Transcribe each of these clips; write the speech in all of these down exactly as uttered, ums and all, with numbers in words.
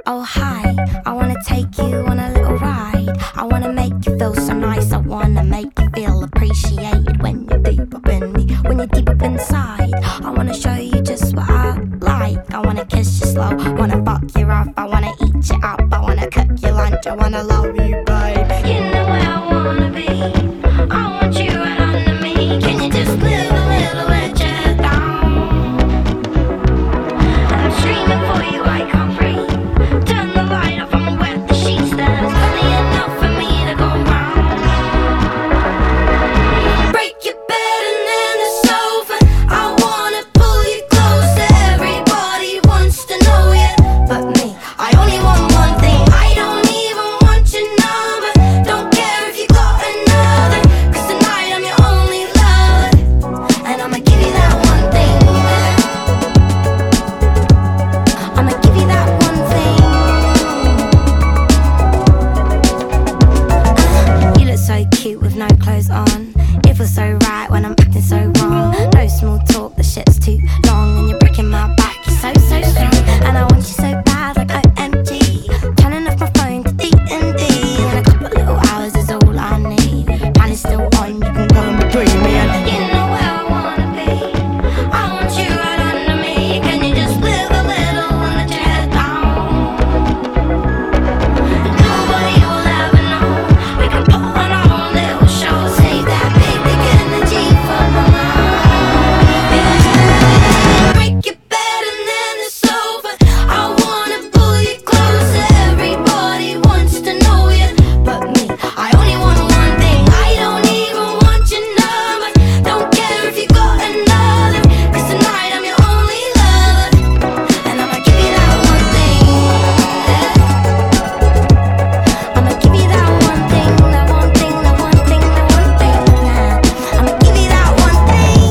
Oh hi, I wanna take you on a little ride. I wanna make you feel so nice. I wanna make you feel appreciated when you're deep up in me, when you're deep up inside. I wanna show you just what I like. I wanna kiss you slow, wanna fuck you rough. I wanna eat you up, I wanna cook your lunch. I wanna love you, babe. You know where I wanna be. I want you right under me. Can you just live a little, let your head down? I'm screaming for you, I can't breathe. Turn the light off, I'ma wet the sheets. There's only enough for me to go round. Break your bed and then it's over. I wanna pull you closer. Everybody wants to know you, but me, I only want one thing. I don't even want your number. Don't care if you got another, 'cause tonight I'm your only lover. And I'ma give you that one thing. I'ma give you that one thing. You look so cute with no clothes on. It feels so right when I'm acting so wrong. No small talk, the shit's too long. And you're breaking my back, you're so, so strong. And I want you so bad like O M G. Turning off my phone to D and D. And a couple little hours is all I need. Plan is still on, you can go and between me and you know where I wanna be. I want you right under me. Can you just live a little and let your head down? Nobody will ever know. We can put on our own little show. Save that big, big energy for my mind. Break your bed and then it's over. I wanna pull you closer. Everybody wants to know you, but me, I only want one thing. I don't even want your number. Don't care if you got another, 'cause tonight I'm your only lover. And I'ma give you that one thing. I'ma give you that one thing, that one thing, that one thing, that one thing. I'ma give you that one thing.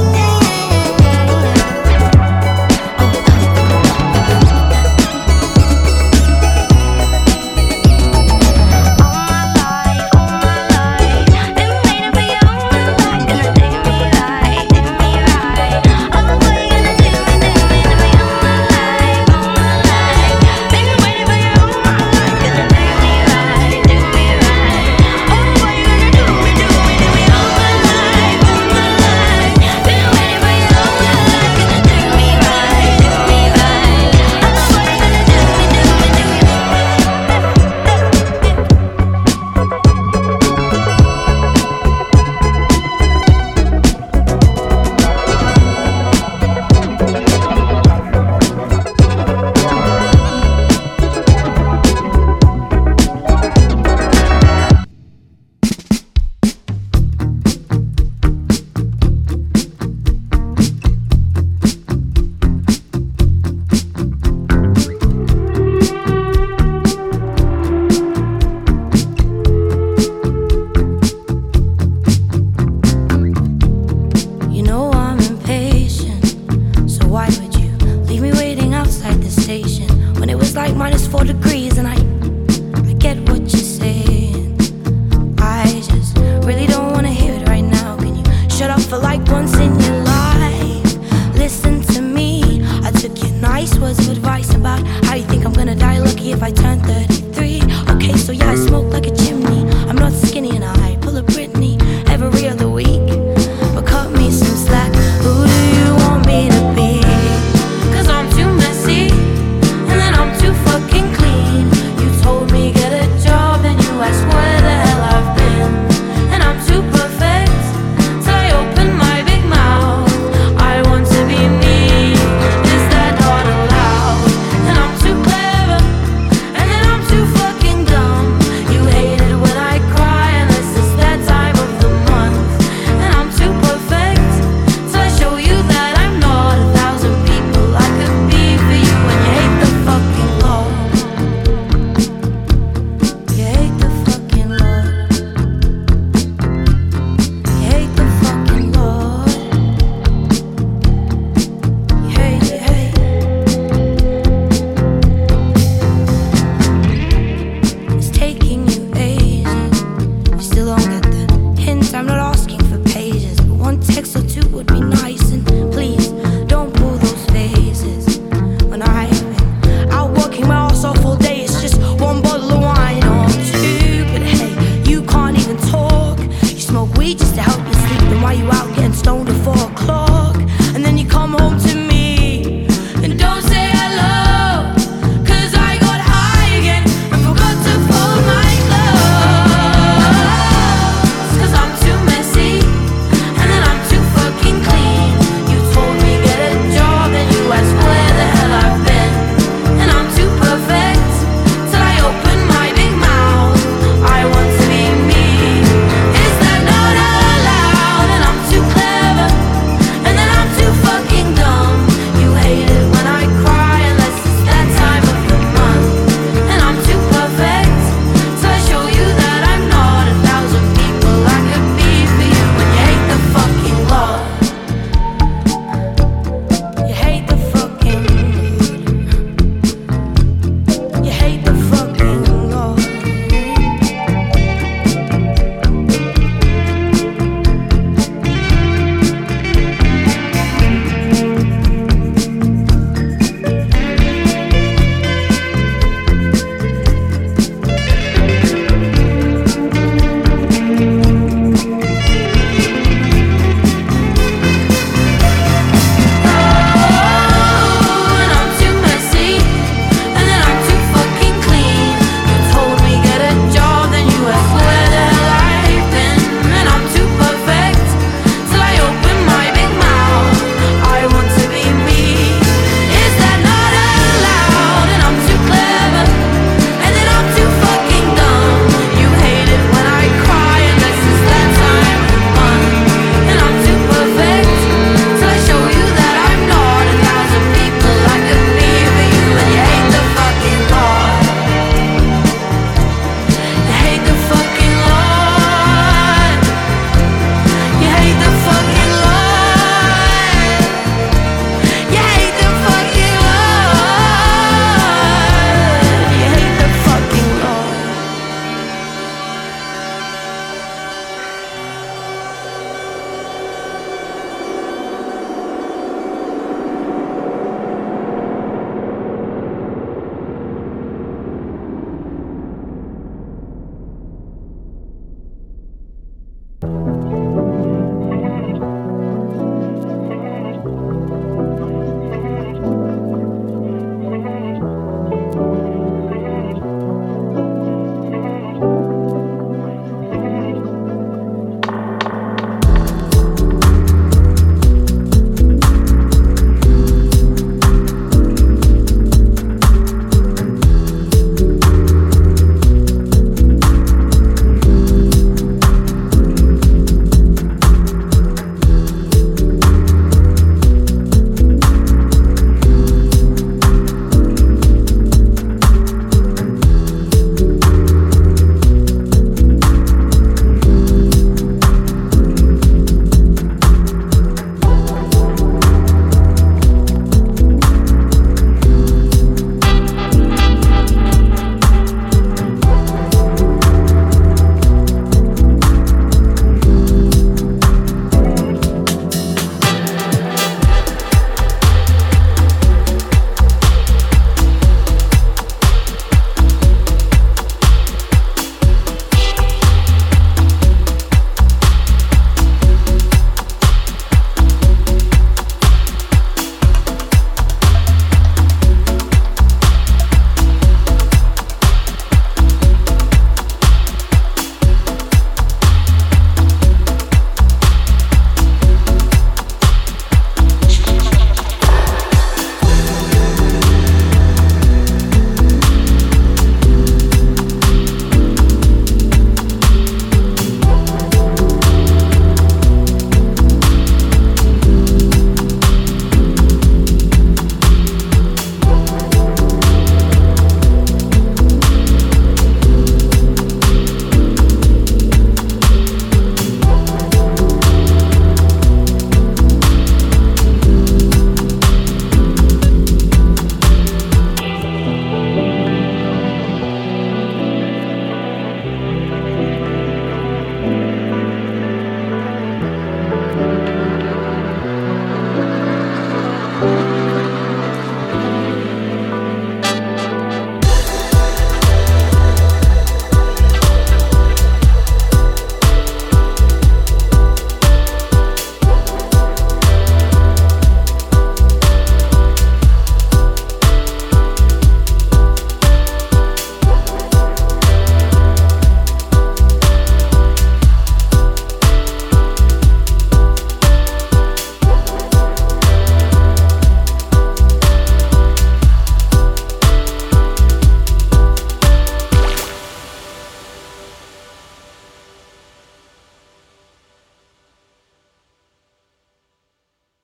All my life, all my life, been waiting for you all my life. Gonna do me right, do me right. Oh boy, you gonna do me, do me, do me all my life, all my life. Been waiting for you all my life. Gonna do me right, do me right. Oh boy, you gonna do me, do me, do me all my life, all my life. Been waiting for you all my life. Gonna do me right, do me right. Oh boy, you gonna do me, do me, do me. You know I'm impatient, so why would you leave me waiting outside the station when it was like minus four degrees? And I, I get what you're saying. I just really don't wanna hear it right now. Can you shut up for like once in your life? Listen to me. I took your nice words of advice about how you think I'm gonna die lucky if I turn thirty.